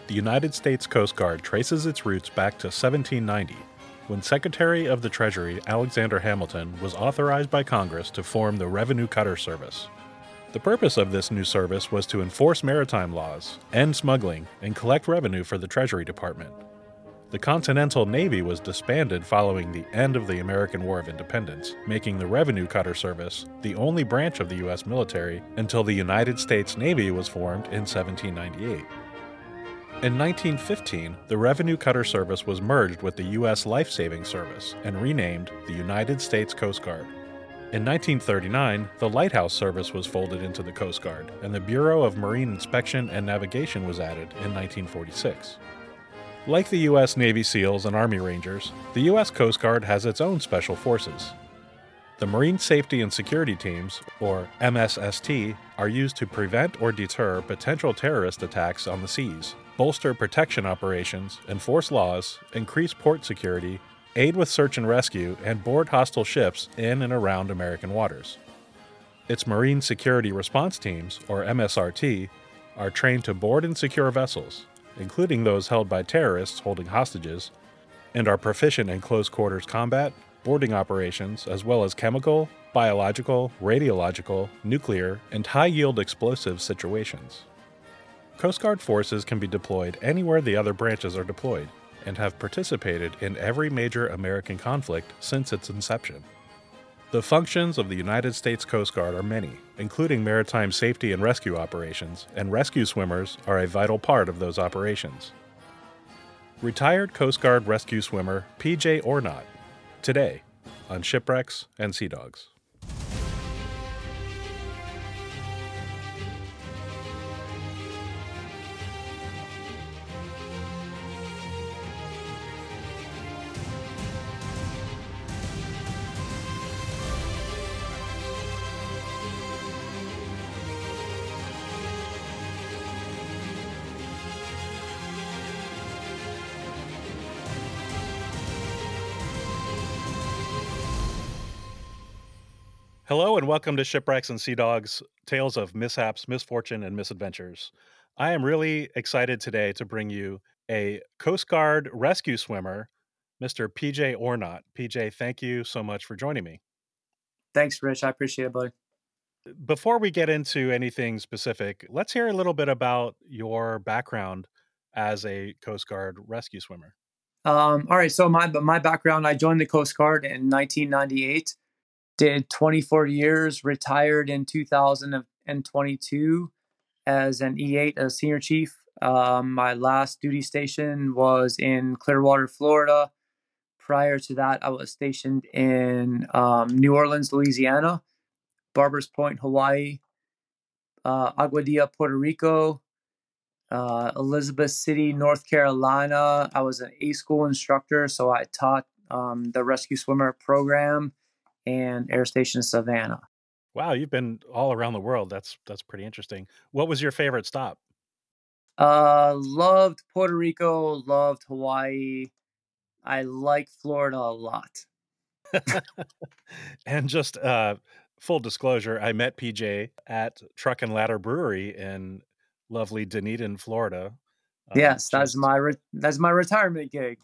The United States Coast Guard traces its roots back to 1790, when Secretary of the Treasury Alexander Hamilton was authorized by Congress to form the Revenue Cutter Service. The purpose of this new service was to enforce maritime laws, end smuggling, and collect revenue for the Treasury Department. The Continental Navy was disbanded following the end of the American War of Independence, making the Revenue Cutter Service the only branch of the U.S. military until the United States Navy was formed in 1798. In 1915, the Revenue Cutter Service was merged with the U.S. Life-Saving Service and renamed the United States Coast Guard. In 1939, the Lighthouse Service was folded into the Coast Guard, and the Bureau of Marine Inspection and Navigation was added in 1946. Like the U.S. Navy SEALs and Army Rangers, the U.S. Coast Guard has its own special forces. The Marine Safety and Security Teams, or MSST, are used to prevent or deter potential terrorist attacks on the seas, bolster protection operations, enforce laws, increase port security, aid with search and rescue, and board hostile ships in and around American waters. Its Marine Security Response Teams, or MSRT, are trained to board and secure vessels, including those held by terrorists holding hostages, and are proficient in close-quarters combat, boarding operations, as well as chemical, biological, radiological, nuclear, and high-yield explosive situations. Coast Guard forces can be deployed anywhere the other branches are deployed, and have participated in every major American conflict since its inception. The functions of the United States Coast Guard are many, including maritime safety and rescue operations, and rescue swimmers are a vital part of those operations. Retired Coast Guard rescue swimmer P.J. Ornott, today on Shipwrecks and Sea Dogs. Hello and welcome to Shipwrecks and Sea Dogs, tales of mishaps, misfortune, and misadventures. I am really excited today to bring you a Coast Guard rescue swimmer, Mr. PJ Ornott. PJ, thank you so much for joining me. Thanks, Rich. I appreciate it, buddy. Before we get into anything specific, let's hear a little bit about your background as a Coast Guard rescue swimmer. All right. So my background, I joined the Coast Guard in 1998. Did 24 years, retired in 2022 as an E8, a senior chief. My last duty station was in Clearwater, Florida. Prior to that, I was stationed in New Orleans, Louisiana, Barbers Point, Hawaii, Aguadilla, Puerto Rico, Elizabeth City, North Carolina. I was an A-school instructor, so I taught the rescue swimmer program, and Air Station Savannah. Wow, you've been all around the world. That's pretty interesting. What was your favorite stop? Loved Puerto Rico, loved Hawaii. I like Florida a lot. And just full disclosure, I met PJ at Truck and Ladder Brewery in lovely Dunedin, Florida. Yes, that's my retirement gig.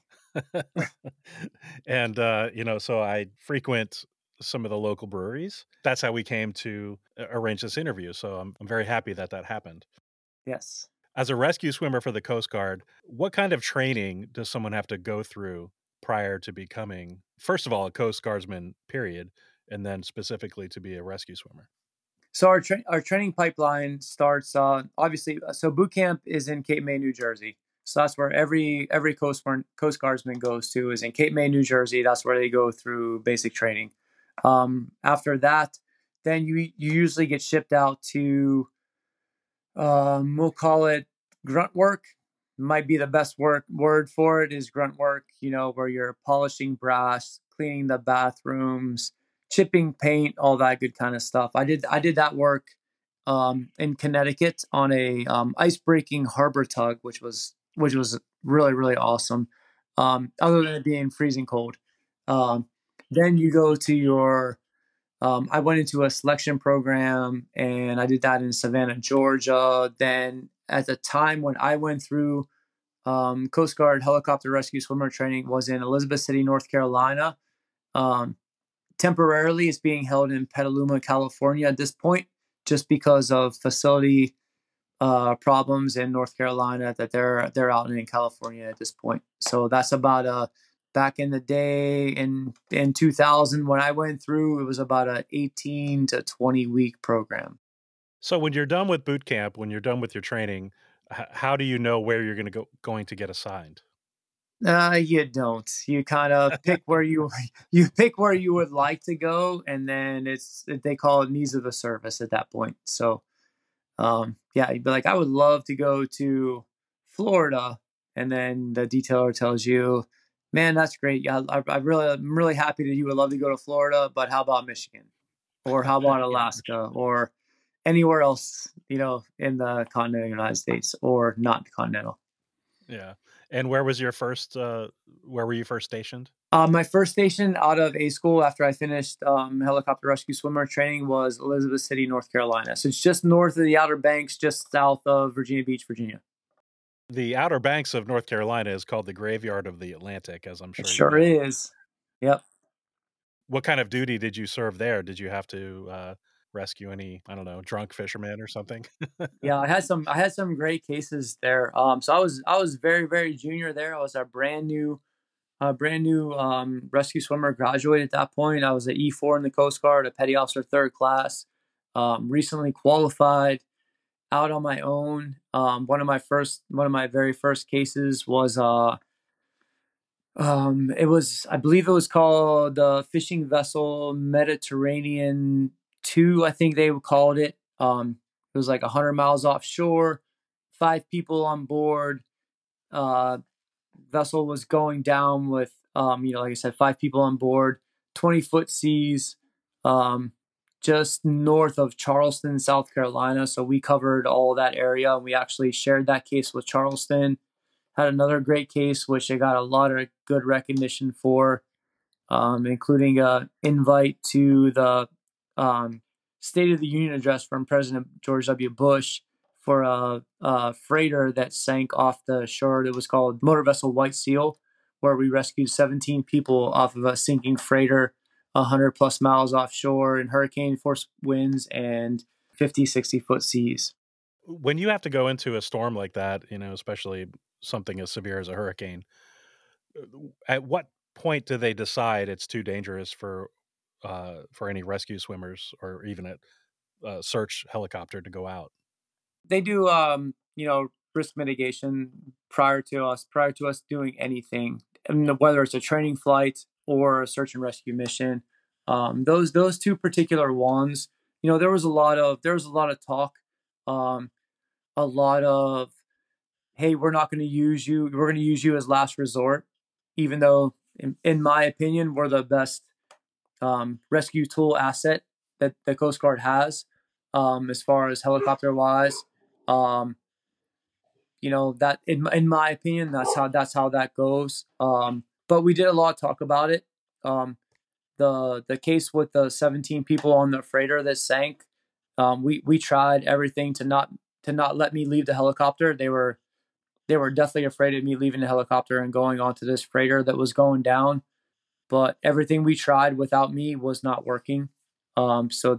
And so I frequent some of the local breweries. That's how we came to arrange this interview. So I'm very happy that happened. Yes. As a rescue swimmer for the Coast Guard, what kind of training does someone have to go through prior to becoming, first of all, a Coast Guardsman, period, and then specifically to be a rescue swimmer? So our training pipeline starts obviously. So boot camp is in Cape May, New Jersey. So that's where every Coast Guardsman goes to, is in Cape May, New Jersey. That's where they go through basic training. After that, then you usually get shipped out to, we'll call it grunt work. Might be the best word for it is grunt work, where you're polishing brass, cleaning the bathrooms, chipping paint, all that good kind of stuff. I did that work in Connecticut on a ice-breaking harbor tug, which was really, really awesome, other than it being freezing cold. Then you go to your I went into a selection program, and I did that in Savannah, Georgia. Then at the time when I went through Coast Guard helicopter rescue swimmer training was in Elizabeth City, North Carolina. Um, Temporarily, it's being held in Petaluma, California at this point, just because of facility problems in North Carolina that they're out in California at this point. So that's about back in the day in 2000 when I went through, it was about a 18 to 20 week program. So when you're done with boot camp, when you're done with your training, how do you know where you're going to get assigned? You don't. You kind of pick where you pick where you would like to go, and then they call it needs of the service at that point. So, yeah, you'd be like, I would love to go to Florida, and then the detailer tells you, man, that's great. Yeah, I'm really happy that you would love to go to Florida, but how about Michigan, or how about Yeah. Alaska, or anywhere else, in the continental United States, or not continental. Yeah. And where was your first where were you first stationed? My first station out of A school after I finished helicopter rescue swimmer training was Elizabeth City, North Carolina. So it's just north of the Outer Banks, just south of Virginia Beach, Virginia. The Outer Banks of North Carolina is called the Graveyard of the Atlantic, as I'm It sure you sure know. is. Yep. What kind of duty did you serve there? Did you have to rescue any, I don't know, drunk fishermen or something? Yeah, I had some great cases there. So I was very, very junior there. I was a brand new rescue swimmer, graduate at that point. I was an E4 in the Coast Guard, a petty officer third class. Recently qualified, out on my own. One of my very first cases was I believe it was called the fishing vessel Mediterranean 2, I think they called it. It was like 100 miles offshore, 5 people on board. Uh, Vessel was going down with, like I said, 5 people on board, 20-foot seas, um, just north of Charleston, South Carolina. So we covered all that area, and we actually shared that case with Charleston. Had another great case, which I got a lot of good recognition for, including an invite to the um, State of the Union address from President George W. Bush for a freighter that sank off the shore. It was called Motor Vessel White Seal, where we rescued 17 people off of a sinking freighter 100 plus miles offshore in hurricane force winds and 50, 60-foot seas. When you have to go into a storm like that, especially something as severe as a hurricane, at what point do they decide it's too dangerous for any rescue swimmers or even a search helicopter to go out? They do risk mitigation prior to us doing anything, and whether it's a training flight or a search and rescue mission. Those two particular ones, there was a lot of talk, um, a lot of, hey, we're not going to use you, we're going to use you as last resort, even though in my opinion we're the best rescue tool asset that the Coast Guard has, as far as helicopter wise. Um, that in my opinion, that's how that goes. But we did a lot of talk about it. The case with the 17 people on the freighter that sank, we tried everything to not let me leave the helicopter. They were definitely afraid of me leaving the helicopter and going onto this freighter that was going down. But everything we tried without me was not working. So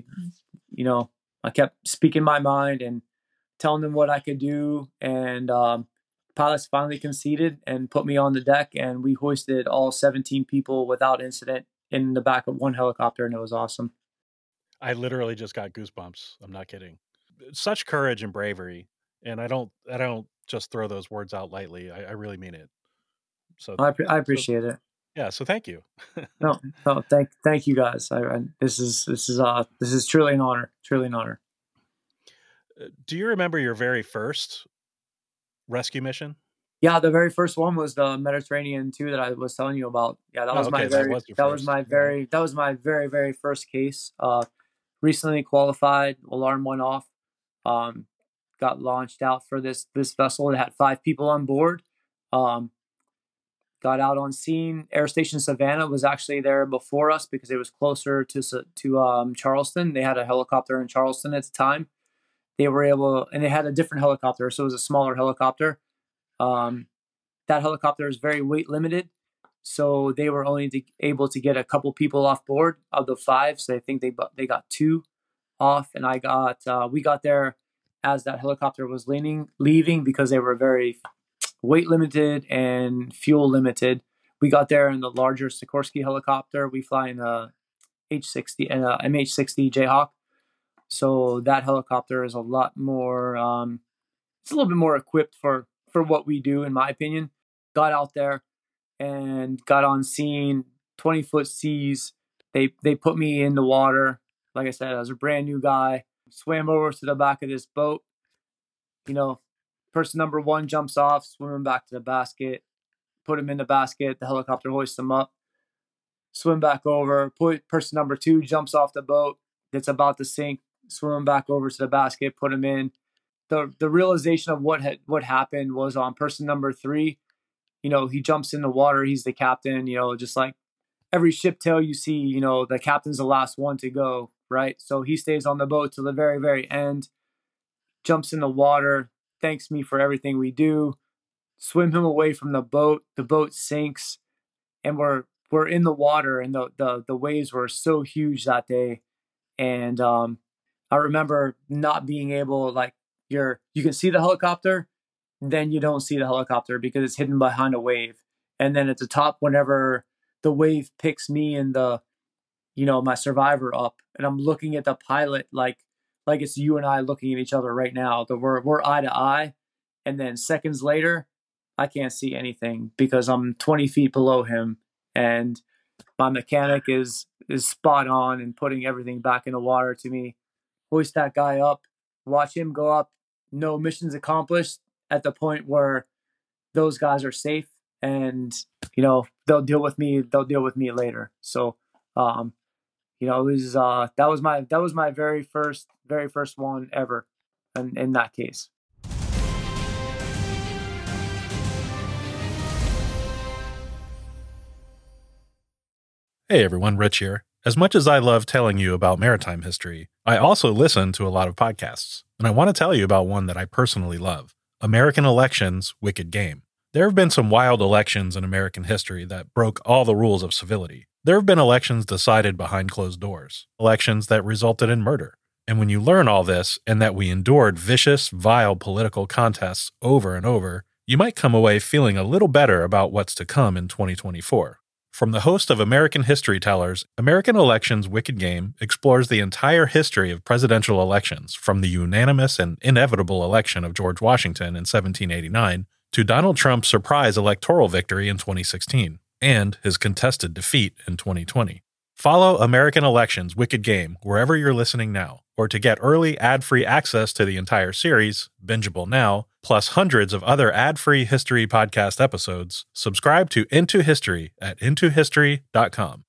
I kept speaking my mind and telling them what I could do. And pilots finally conceded and put me on the deck, and we hoisted all 17 people without incident in the back of one helicopter, and it was awesome. I literally just got goosebumps. I'm not kidding. Such courage and bravery, and I don't just throw those words out lightly. I really mean it. So I so appreciate it. yeah. So thank you. No, no, thank you guys. This is truly an honor. Truly an honor. Do you remember your very first rescue mission? Yeah, the very first one was the Mediterranean 2 that I was telling you about. Yeah, Oh, okay, that was your that was first. my All right. very that was my very, very first case. Recently qualified, alarm went off. Um, got launched out for this vessel. It had 5 people on board. Um, got out on scene. Air Station Savannah was actually there before us because it was closer to Charleston. They had a helicopter in Charleston at the time. They were able, and they had a different helicopter, so it was a smaller helicopter. That helicopter is very weight limited, so they were only able to get a couple people off board of the 5. So I think they got 2 off, and we got there as that helicopter was leaving because they were very weight limited and fuel limited. We got there in the larger Sikorsky helicopter. We fly in a H-60 and a MH-60 Jayhawk. So that helicopter is a lot more, it's a little bit more equipped for what we do, in my opinion. Got out there and got on scene, 20-foot seas. They put me in the water. Like I said, I was a brand new guy. Swam over to the back of this boat. Person number 1 jumps off, swimming back to the basket, put him in the basket. The helicopter hoists him up, swim back over. Person number 2 jumps off the boat that's about to sink, swimming back over to the basket, put him in. The realization of what happened was on person number 3. He jumps in the water. He's the captain. Just like every ship tale you see, the captain's the last one to go, right? So he stays on the boat till the very, very end, jumps in the water, thanks me for everything we do, swim him away from the boat. The boat sinks, and we're in the water, and the waves were so huge that day. And I remember not being able, like, you can see the helicopter, then you don't see the helicopter because it's hidden behind a wave. And then at the top, whenever the wave picks me and my survivor up, and I'm looking at the pilot like it's you and I looking at each other right now. We're eye to eye, and then seconds later, I can't see anything because I'm 20 feet below him, and my mechanic is spot on and putting everything back in the water to me. Hoist that guy up, watch him go up. No missions accomplished at the point where those guys are safe, and they'll deal with me. They'll deal with me later. So, it was that was my very first one ever, in that case. Hey everyone, Rich here. As much as I love telling you about maritime history, I also listen to a lot of podcasts, and I want to tell you about one that I personally love, American Elections Wicked Game. There have been some wild elections in American history that broke all the rules of civility. There have been elections decided behind closed doors, elections that resulted in murder. And when you learn all this, and that we endured vicious, vile political contests over and over, you might come away feeling a little better about what's to come in 2024. From the host of American History Tellers, American Elections Wicked Game explores the entire history of presidential elections, from the unanimous and inevitable election of George Washington in 1789 to Donald Trump's surprise electoral victory in 2016, and his contested defeat in 2020. Follow American Elections Wicked Game wherever you're listening now, or to get early ad-free access to the entire series, bingeable now, plus hundreds of other ad-free history podcast episodes, subscribe to Into History at intohistory.com.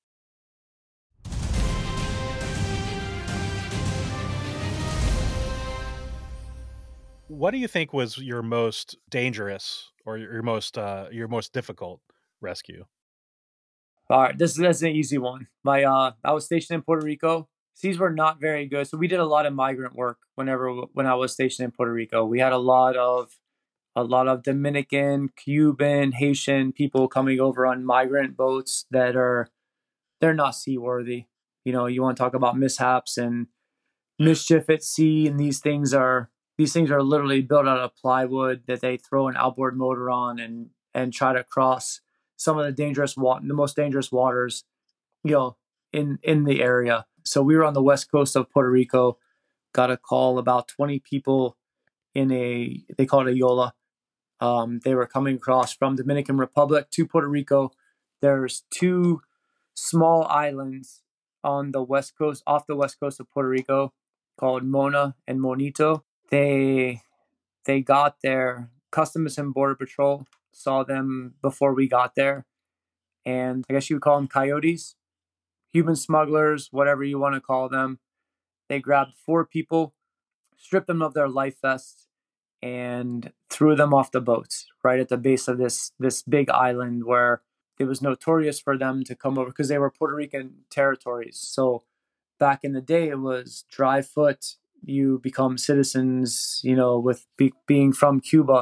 What do you think was your most dangerous or your most difficult rescue? All right, that's an easy one. I was stationed in Puerto Rico. Seas were not very good, so we did a lot of migrant work when I was stationed in Puerto Rico. We had a lot of Dominican, Cuban, Haitian people coming over on migrant boats they're not seaworthy. You want to talk about mishaps and mischief at sea, and these things are literally built out of plywood that they throw an outboard motor on and try to cross some of the most dangerous waters, in the area. So we were on the west coast of Puerto Rico, got a call about 20 people they call it a Yola. They were coming across from Dominican Republic to Puerto Rico. There's 2 small islands on the west coast, off the west coast of Puerto Rico, called Mona and Monito. They got there. Customs and Border Patrol saw them before we got there, and I guess you would call them coyotes, human smugglers, whatever you want to call them. They grabbed 4 people, stripped them of their life vests, and threw them off the boats right at the base of this big island where it was notorious for them to come over because they were Puerto Rican territories. So back in the day, it was dry foot. You become citizens, with being from Cuba,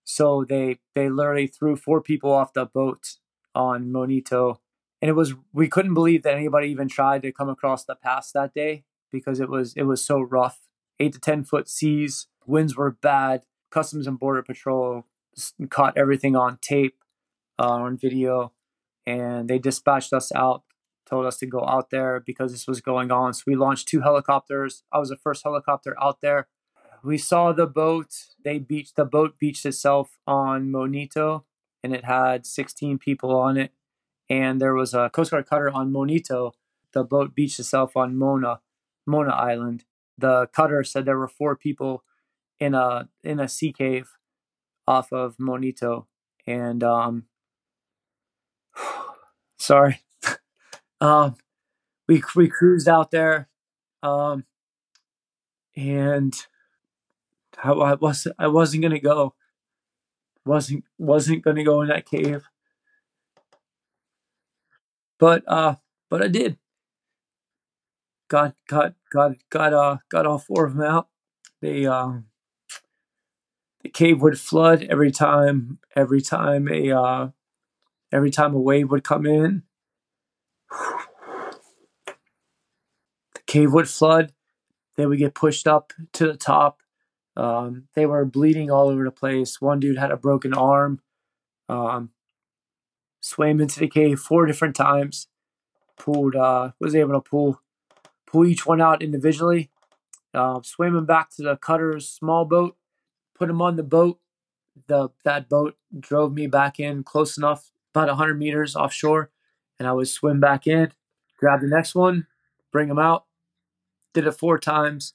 So they literally threw 4 people off the boat on Monito, and we couldn't believe that anybody even tried to come across the pass that day because it was so rough. 8 to 10 foot seas, winds were bad. Customs and Border Patrol caught everything on tape, on video, and they dispatched us out, told us to go out there because this was going on. So we launched 2 helicopters. I was the first helicopter out there. We saw the boat. The boat beached itself on Monito, and it had 16 people on it. And there was a Coast Guard cutter on Monito. The boat beached itself on Mona Island. The cutter said there were 4 people in a sea cave off of Monito. And sorry. We cruised out there, and I wasn't gonna go. Wasn't gonna go in that cave, but I did. Got all 4 of them out. They the cave would flood every time a wave would come in. The cave would flood. They would get pushed up to the top. They were bleeding all over the place. One dude had a broken arm. Swam into the cave 4 different times. Was able to pull each one out individually. Swam him back to the cutter's small boat. Put him on the boat. That boat drove me back in close enough, about 100 meters offshore, and I would swim back in, grab the next one, bring him out. Did it 4 times.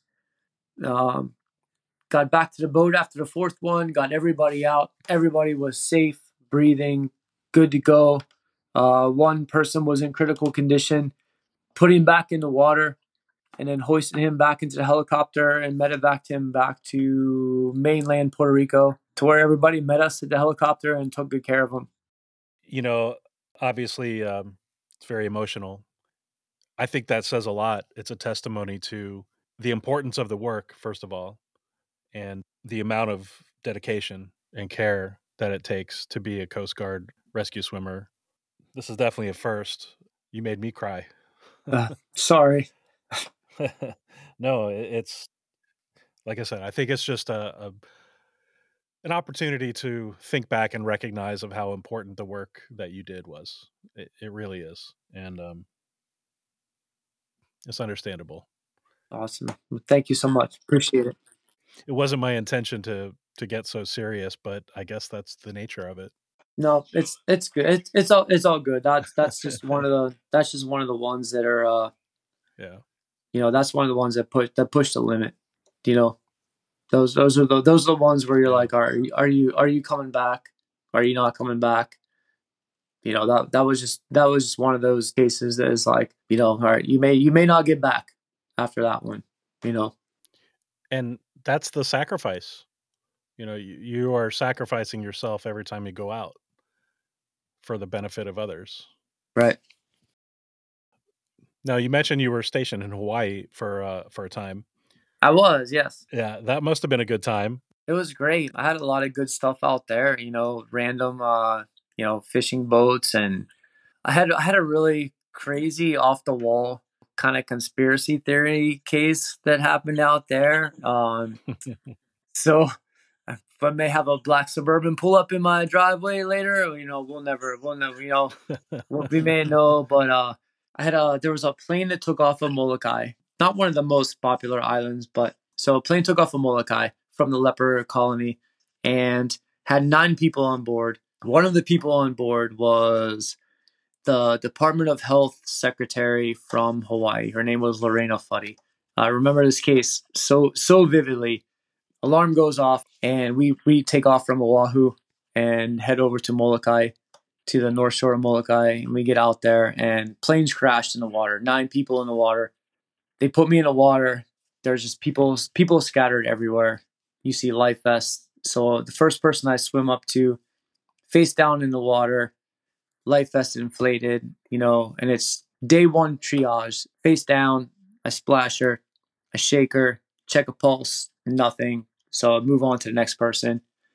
Got back to the boat after the 4th one, got everybody out. Everybody was safe, breathing, good to go. One person was in critical condition. Put him back in the water, and then hoisted him back into the helicopter and medevaced him back to mainland Puerto Rico, to where everybody met us at the helicopter and took good care of him. You know, obviously, it's very emotional. I think that says a lot. It's a testimony to the importance of the work, first of all, and the amount of dedication and care that it takes to be a Coast Guard rescue swimmer. This is definitely a first. You made me cry. Sorry. No, it's like I said, I think it's just an opportunity to think back and recognize of how important the work that you did was. It really is, and it's understandable. Awesome. Well, thank you so much. Appreciate it. It wasn't my intention to get so serious, but I guess that's the nature of it. No, it's good. It's all good. That's just one of the ones that are Yeah. That's one of the ones that push the limit. Those are the ones where you're like, are you coming back? Are you not coming back? That was just one of those cases that is like, all right, you may not get back after that one. And that's the sacrifice. You are sacrificing yourself every time you go out for the benefit of others. Right. Now, you mentioned you were stationed in Hawaii for a time. I was, yes. Yeah, that must have been a good time. It was great. I had a lot of good stuff out there, random fishing boats, and I had a really crazy off the wall kind of conspiracy theory case that happened out there. So if I may have a black Suburban pull up in my driveway later, we'll never, we may know, but there was a plane that took off of Molokai, not one of the most popular islands, but so a plane took off of Molokai from the leper colony and had 9 people on board. One of the people on board was the Department of Health secretary from Hawaii. Her name was Lorena Fuddy. I remember this case so vividly. Alarm goes off, and we take off from Oahu and head over to Molokai, to the north shore of Molokai, and we get out there, and planes crashed in the water. 9 people in the water. They put me in the water. There's just people scattered everywhere. You see life vests. So the first person I swim up to, face down in the water, life vest inflated, and it's day 1 triage. Face down, I splash her, I shake her, check a pulse, nothing. So I move on to the next person.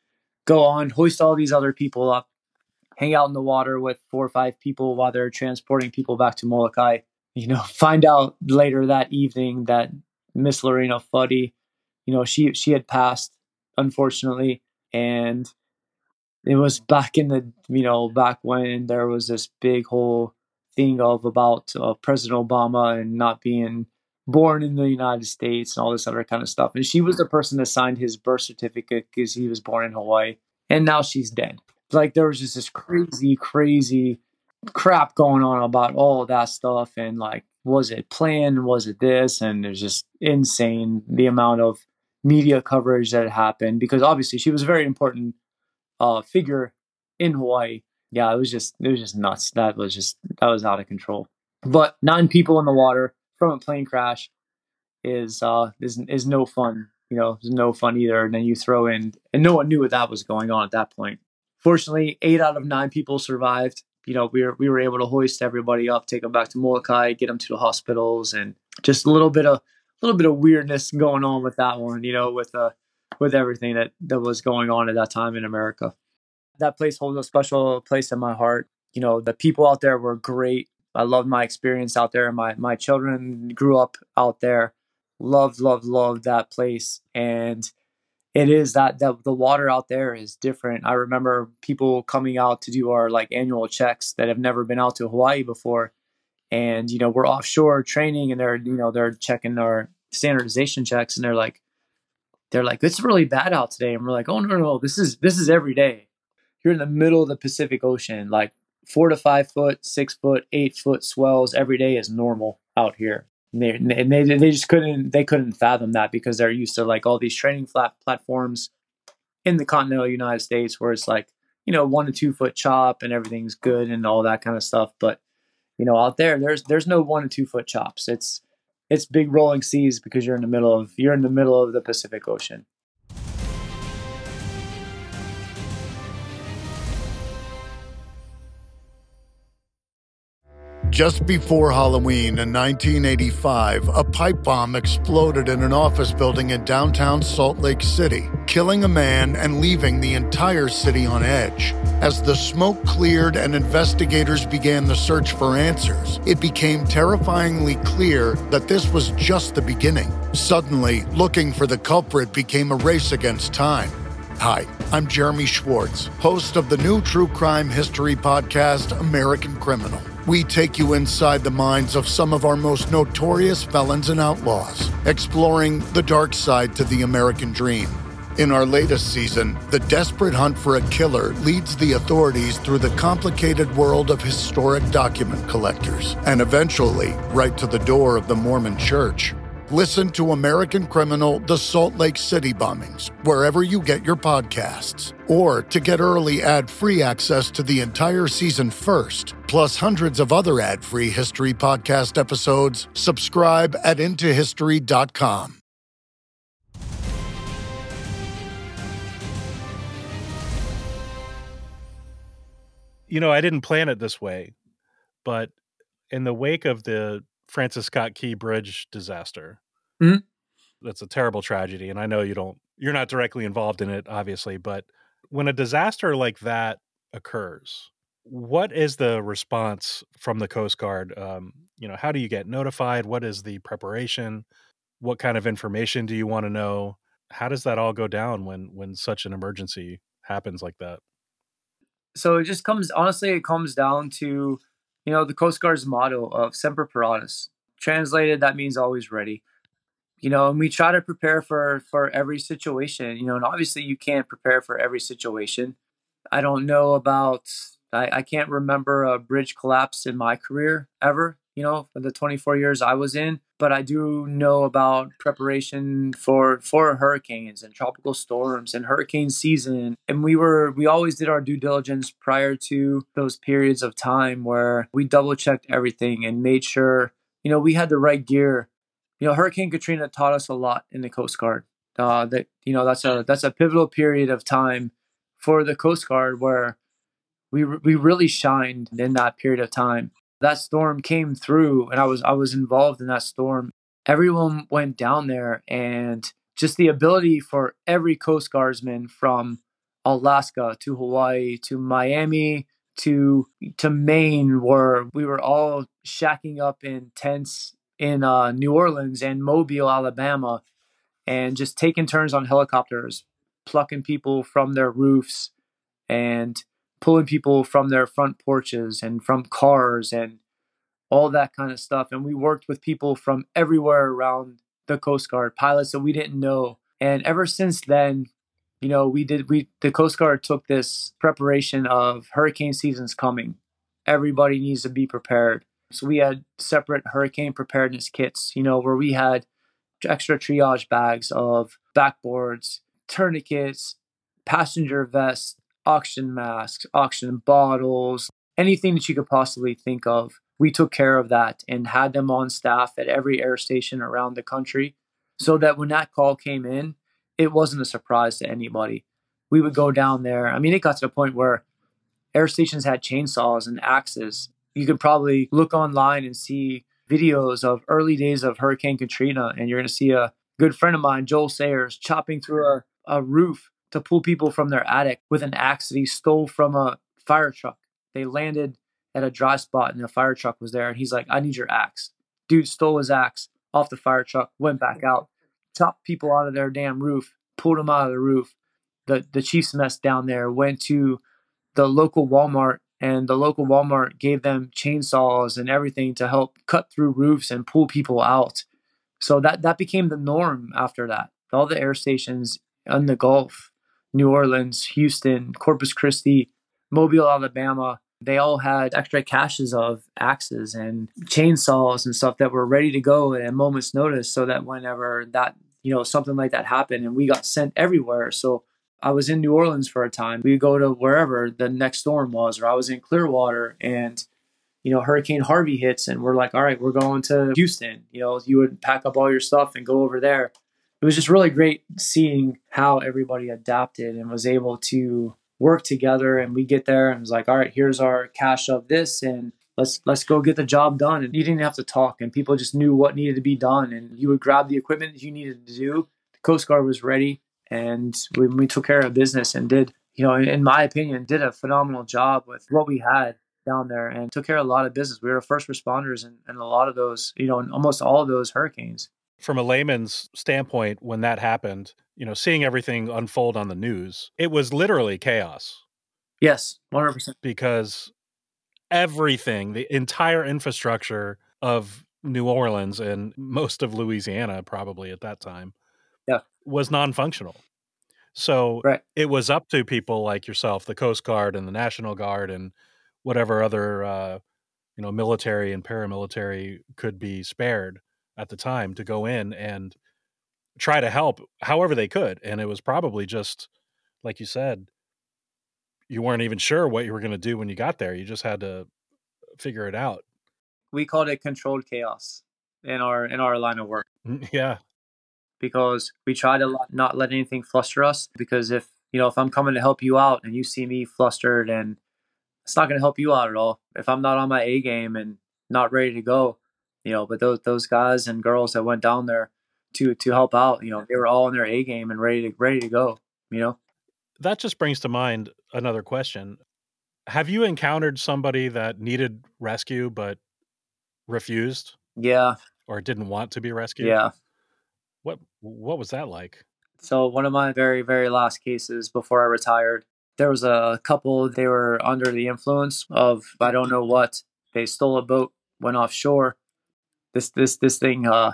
go on, hoist all these other people up, hang out in the water with 4 or 5 people while they're transporting people back to Molokai. Find out later that evening that Miss Lorena Fuddy, she had passed, unfortunately. And it was back in back when there was this big whole thing about President Obama and not being born in the United States and all this other kind of stuff. And she was the person that signed his birth certificate because he was born in Hawaii. And now she's dead. Like, there was just this crazy, crazy crap going on about all of that stuff. And like, was it planned? Was it this? And there's just insane the amount of media coverage that happened, because obviously she was a very important figure in Hawaii. Yeah, it was just nuts. That was out of control. But 9 people in the water from a plane crash is no fun. It's no fun either. And then you throw in, and no one knew what that was going on at that point. Fortunately, 8 out of 9 people survived. We were able to hoist everybody up, take them back to Molokai, get them to the hospitals, and just a little bit of weirdness going on with that one. With everything that was going on at that time in America. That place holds a special place in my heart. The people out there were great. I loved my experience out there. My children grew up out there. Loved that place. And it is that the water out there is different. I remember people coming out to do our like annual checks that have never been out to Hawaii before. And, we're offshore training, and they're checking our standardization checks, and they're like, it's really bad out today. And we're like, oh, no, this is every day. You're in the middle of the Pacific Ocean, like 4 to 5 foot, 6 foot, 8 foot swells every day is normal out here. And they just couldn't fathom that, because they're used to like all these training platforms in the continental United States where it's like, 1 to 2 foot chop and everything's good and all that kind of stuff. But, out there, there's no 1 to 2 foot chops. It's big rolling seas, because you're in the middle of the Pacific Ocean. Just before Halloween in 1985, a pipe bomb exploded in an office building in downtown Salt Lake City, killing a man and leaving the entire city on edge. As the smoke cleared and investigators began the search for answers, it became terrifyingly clear that this was just the beginning. Suddenly, looking for the culprit became a race against time. Hi, I'm Jeremy Schwartz, host of the new true crime history podcast, American Criminal. We take you inside the minds of some of our most notorious felons and outlaws, exploring the dark side to the American dream. In our latest season, the desperate hunt for a killer leads the authorities through the complicated world of historic document collectors, and eventually right to the door of the Mormon Church. Listen to American Criminal: The Salt Lake City Bombings wherever you get your podcasts. Or to get early ad-free access to the entire season first, plus hundreds of other ad-free history podcast episodes, subscribe at intohistory.com. I didn't plan it this way, but in the wake of the Francis Scott Key Bridge disaster, that's a terrible tragedy, and I know you're not directly involved in it, obviously, but when a disaster like that occurs, what is the response from the Coast Guard? How do you get notified? What is the preparation? What kind of information do you want to know? How does that all go down when such an emergency happens like that? So it comes down to, the Coast Guard's motto of Semper Paratus. Translated, that means always ready. And we try to prepare for every situation, and obviously you can't prepare for every situation. I don't know about, I can't remember a bridge collapse in my career ever, for the 24 years I was in, but I do know about preparation for hurricanes and tropical storms and hurricane season. And we always did our due diligence prior to those periods of time where we double checked everything and made sure, we had the right gear. Hurricane Katrina taught us a lot in the Coast Guard. That's a pivotal period of time for the Coast Guard where we really shined in that period of time. That storm came through, and I was involved in that storm. Everyone went down there, and just the ability for every Coast Guardsman, from Alaska to Hawaii to Miami to Maine, where we were all shacking up in tents in New Orleans and Mobile, Alabama, and just taking turns on helicopters, plucking people from their roofs and pulling people from their front porches and from cars and all that kind of stuff. And we worked with people from everywhere around the Coast Guard, pilots that we didn't know. And ever since then, the Coast Guard took this preparation of hurricane season's coming. Everybody needs to be prepared. So we had separate hurricane preparedness kits, where we had extra triage bags of backboards, tourniquets, passenger vests, oxygen masks, oxygen bottles, anything that you could possibly think of. We took care of that and had them on staff at every air station around the country so that when that call came in, it wasn't a surprise to anybody. We would go down there. I mean, it got to the point where air stations had chainsaws and axes. You could probably look online and see videos of early days of Hurricane Katrina, and you're going to see a good friend of mine, Joel Sayers, chopping through a roof to pull people from their attic with an axe that he stole from a fire truck. They landed at a dry spot and a fire truck was there, and he's like, "I need your axe." Dude stole his axe off the fire truck, went back out, chopped people out of their damn roof, pulled them out of the roof. The chief's mess down there went to the local Walmart, and the local Walmart gave them chainsaws and everything to help cut through roofs and pull people out. So that became the norm after that. All the air stations in the Gulf, New Orleans, Houston, Corpus Christi, Mobile, Alabama, they all had extra caches of axes and chainsaws and stuff that were ready to go at a moment's notice, so that whenever that, something like that happened, and we got sent everywhere. So I was in New Orleans for a time. We go to wherever the next storm was, or I was in Clearwater and, Hurricane Harvey hits and we're like, all right, we're going to Houston. You would pack up all your stuff and go over there. It was just really great seeing how everybody adapted and was able to work together. And we get there and it was like, all right, here's our cache of this and let's go get the job done. And you didn't have to talk and people just knew what needed to be done. And you would grab the equipment that you needed to do. The Coast Guard was ready. And we took care of business and did, in my opinion, did a phenomenal job with what we had down there and took care of a lot of business. We were first responders in a lot of those, in almost all of those hurricanes. From a layman's standpoint, when that happened, seeing everything unfold on the news, it was literally chaos. Yes, 100%. Because everything, the entire infrastructure of New Orleans and most of Louisiana, probably at that time, was non-functional. So It was up to people like yourself, the Coast Guard and the National Guard and whatever other, military and paramilitary could be spared at the time to go in and try to help however they could. And it was probably just, like you said, you weren't even sure what you were going to do when you got there. You just had to figure it out. We called it controlled chaos in our line of work. Yeah. Because we try to not let anything fluster us. Because if I'm coming to help you out and you see me flustered, and it's not going to help you out at all. If I'm not on my A game and not ready to go, but those guys and girls that went down there to help out, they were all in their A game and ready to go. That just brings to mind another question. Have you encountered somebody that needed rescue but refused? Yeah. Or didn't want to be rescued? Yeah. What was that like? So one of my very, very last cases before I retired, there was a couple, they were under the influence of, I don't know what. They stole a boat, went offshore. This thing, I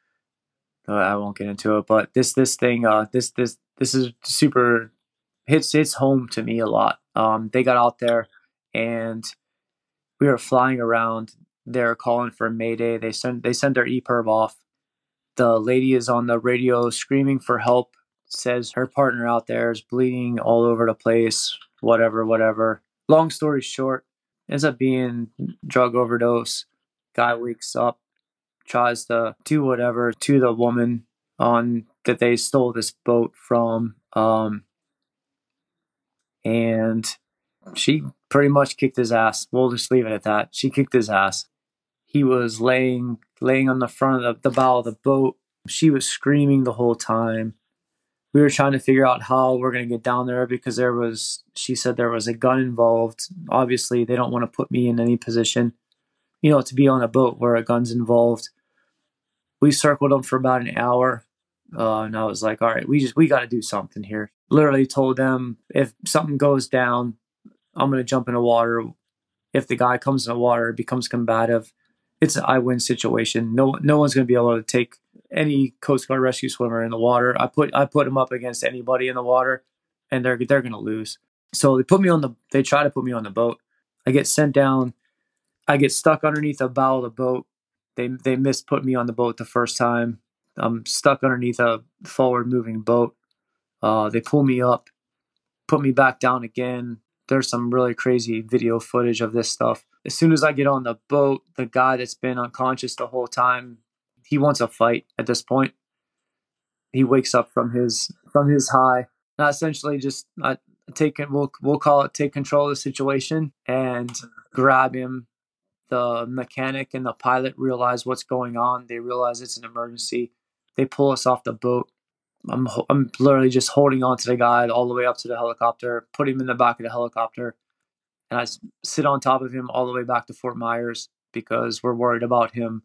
won't get into it, but this thing, this is super, hits home to me a lot. They got out there and we were flying around. They're calling for Mayday. They sent their EPIRB off. The lady is on the radio screaming for help, says her partner out there is bleeding all over the place, whatever. Long story short, ends up being drug overdose. Guy wakes up, tries to do whatever to the woman that they stole this boat from. And she pretty much kicked his ass. We'll just leave it at that. She kicked his ass. He was laying on the front of the bow of the boat. She was screaming the whole time. We were trying to figure out how we're going to get down there because she said there was a gun involved. Obviously, they don't want to put me in any position, to be on a boat where a gun's involved. We circled them for about an hour. And I was like, all right, we got to do something here. Literally told them if something goes down, I'm going to jump in the water. If the guy comes in the water, becomes combative, it's an I win situation. No one's going to be able to take any Coast Guard rescue swimmer in the water. I put them up against anybody in the water, and they're going to lose. So they try to put me on the boat. I get sent down. I get stuck underneath the bow of the boat. They put me on the boat the first time. I'm stuck underneath a forward moving boat. They pull me up, put me back down again. There's some really crazy video footage of this stuff. As soon as I get on the boat, the guy that's been unconscious the whole time, he wants a fight at this point. He wakes up from his high. And I essentially just we'll call it take control of the situation and grab him. The mechanic and the pilot realize what's going on. They realize it's an emergency. They pull us off the boat. I'm literally just holding on to the guy all the way up to the helicopter, put him in the back of the helicopter, and I sit on top of him all the way back to Fort Myers because we're worried about him,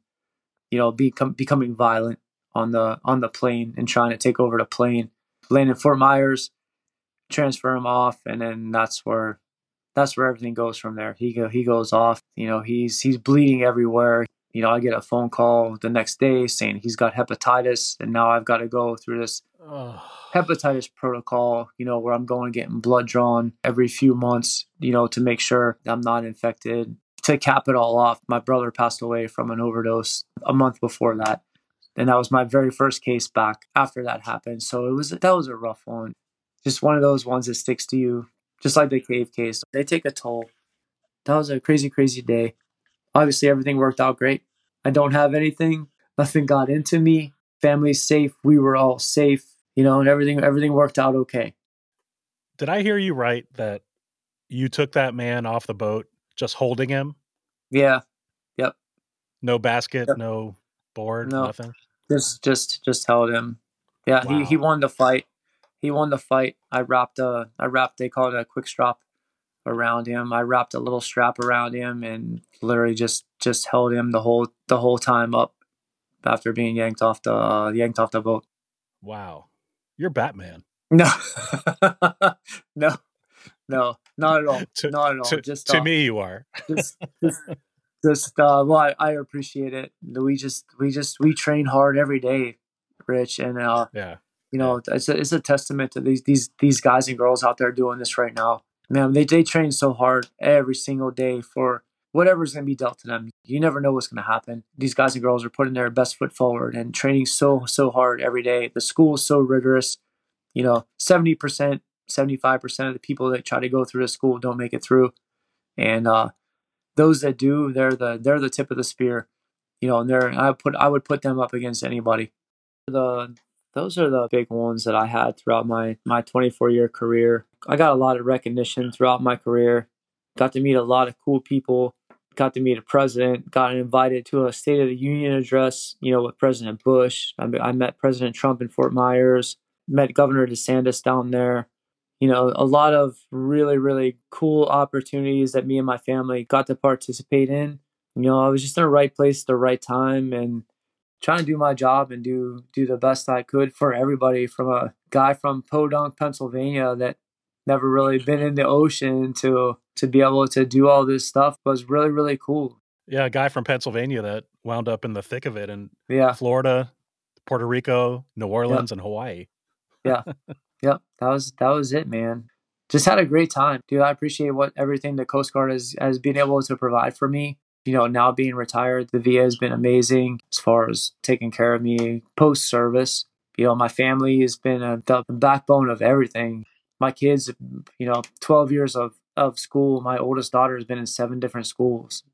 becoming violent on the plane and trying to take over the plane. Land in Fort Myers, transfer him off, and then that's where everything goes from there. He goes off. He's bleeding everywhere. I get a phone call the next day saying he's got hepatitis, and now I've got to go through this hepatitis protocol, where I'm going getting blood drawn every few months, to make sure I'm not infected. To cap it all off, my brother passed away from an overdose a month before that. And that was my very first case back after that happened. So that was a rough one. Just one of those ones that sticks to you, just like the cave case. They take a toll. That was a crazy, crazy day. Obviously, everything worked out great. I don't have anything. Nothing got into me. Family's safe. We were all safe, and everything worked out okay. Did I hear you right that you took that man off the boat just holding him? Yeah. Yep. No basket, Yep. no board, no. Nothing? Just held him. Yeah, wow. He won the fight. I wrapped they call it a quick strap around him. I wrapped a little strap around him and literally just held him the whole time up after being yanked off the boat. Wow. You're Batman. No. No, not at all. Not at all. To me, you are. Well, I appreciate it. We train hard every day, Rich, and it's a testament to these guys and girls out there doing this right now. Man, they train so hard every single day for whatever's going to be dealt to them. You never know what's going to happen. These guys and girls are putting their best foot forward and training so hard every day. The school is so rigorous. 70%, 75% of the people that try to go through the school don't make it through, and those that do, they're the tip of the spear. And I would put them up against anybody. Those are the big ones that I had throughout my 24-year career. I got a lot of recognition throughout my career. Got to meet a lot of cool people. Got to meet a president. Got invited to a State of the Union address, with President Bush. I met President Trump in Fort Myers. Met Governor DeSantis down there. A lot of really, really cool opportunities that me and my family got to participate in. I was just in the right place at the right time and trying to do my job and do the best I could for everybody, from a guy from Podunk, Pennsylvania that never really been in the ocean to be able to do all this stuff was really, really cool. Yeah, a guy from Pennsylvania that wound up in the thick of it in Florida, Puerto Rico, New Orleans, and Hawaii. Yeah. Yep. That was it, man. Just had a great time. Dude, I appreciate everything the Coast Guard has been able to provide for me. Now being retired, the VA has been amazing as far as taking care of me post-service. My family has been the backbone of everything. My kids, 12 years of school. My oldest daughter has been in 7 different schools,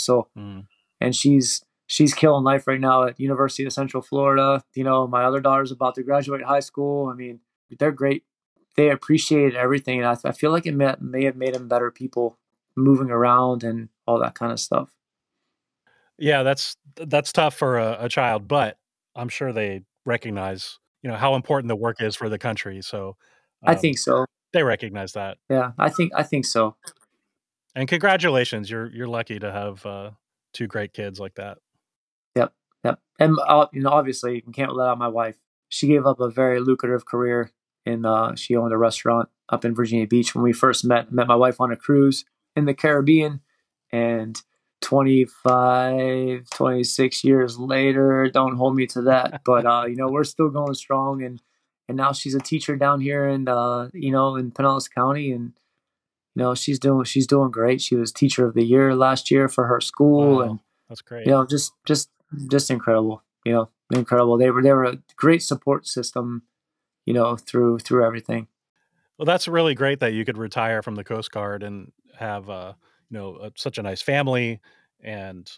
and she's killing life right now at University of Central Florida. My other daughter's about to graduate high school. I mean, they're great. They appreciated everything. And I feel like it may have made them better people, moving around and all that kind of stuff. Yeah, that's tough for a child, but I'm sure they recognize how important the work is for the country. So I think so. They recognize that. Yeah, I think so. And congratulations, you're lucky to have 2 great kids like that. Yep, yep. And obviously, you can't let out my wife. She gave up a very lucrative career, and she owned a restaurant up in Virginia Beach when we first met. Met my wife on a cruise in the Caribbean, and 25, 26 years later, don't hold me to that, but we're still going strong, and now she's a teacher down here in in Pinellas County, and she's doing great. She was teacher of the year last year for her school. Wow, and that's great. Just incredible. Incredible. They were a great support system, through everything. Well, that's really great that you could retire from the Coast Guard and have such a nice family and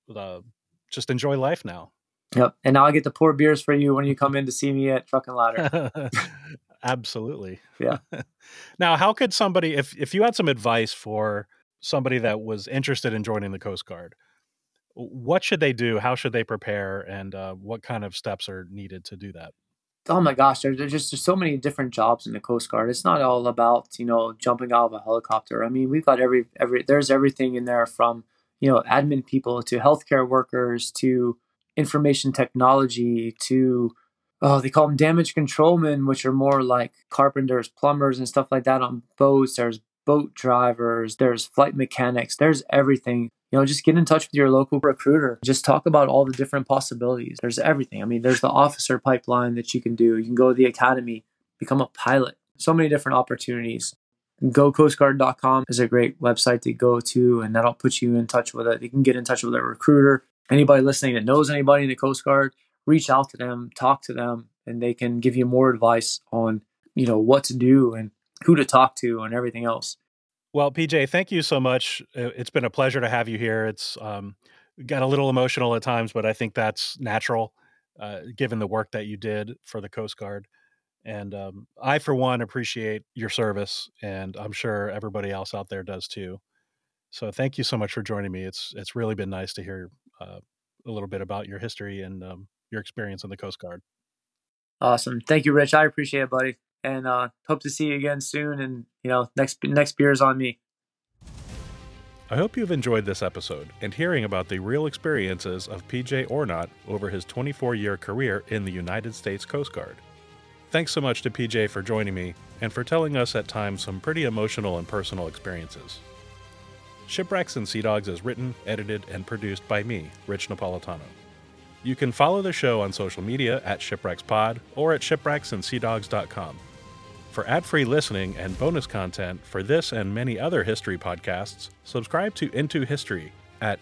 just enjoy life now. Yep. And now I get to pour beers for you when you come in to see me at Truck and Ladder. Absolutely. Yeah. Now, how could somebody, if you had some advice for somebody that was interested in joining the Coast Guard, what should they do? How should they prepare? And what kind of steps are needed to do that? Oh my gosh, there's so many different jobs in the Coast Guard. It's not all about, jumping out of a helicopter. I mean, we've got there's everything in there from, admin people to healthcare workers to information technology to, they call them damage controlmen, which are more like carpenters, plumbers, and stuff like that on boats. There's boat drivers, there's flight mechanics, there's everything. Just get in touch with your local recruiter. Just talk about all the different possibilities. There's everything. I mean, there's the officer pipeline that you can do. You can go to the academy, become a pilot. So many different opportunities. GoCoastGuard.com is a great website to go to, and that'll put you in touch with it. You can get in touch with a recruiter. Anybody listening that knows anybody in the Coast Guard, reach out to them, talk to them, and they can give you more advice on, what to do and who to talk to and everything else. Well, PJ, thank you so much. It's been a pleasure to have you here. It's got a little emotional at times, but I think that's natural, given the work that you did for the Coast Guard. And I, for one, appreciate your service, and I'm sure everybody else out there does too. So thank you so much for joining me. It's really been nice to hear a little bit about your history and your experience in the Coast Guard. Awesome. Thank you, Rich. I appreciate it, buddy. And hope to see you again soon. And, next beer is on me. I hope you've enjoyed this episode and hearing about the real experiences of PJ Ornat over his 24-year career in the United States Coast Guard. Thanks so much to PJ for joining me and for telling us at times some pretty emotional and personal experiences. Shipwrecks and Sea Dogs is written, edited, and produced by me, Rich Napolitano. You can follow the show on social media at ShipwrecksPod or at shipwrecksandseadogs.com. For ad-free listening and bonus content for this and many other history podcasts, subscribe to Into History at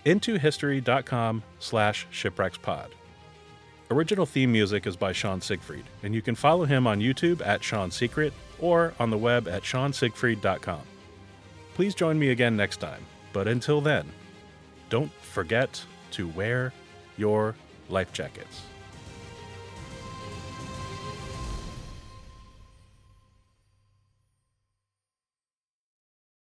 intohistory.com/shipwreckspod. Original theme music is by Sean Siegfried, and you can follow him on YouTube at Sean Secret or on the web at seansiegfried.com. Please join me again next time, but until then, don't forget to wear your life jackets.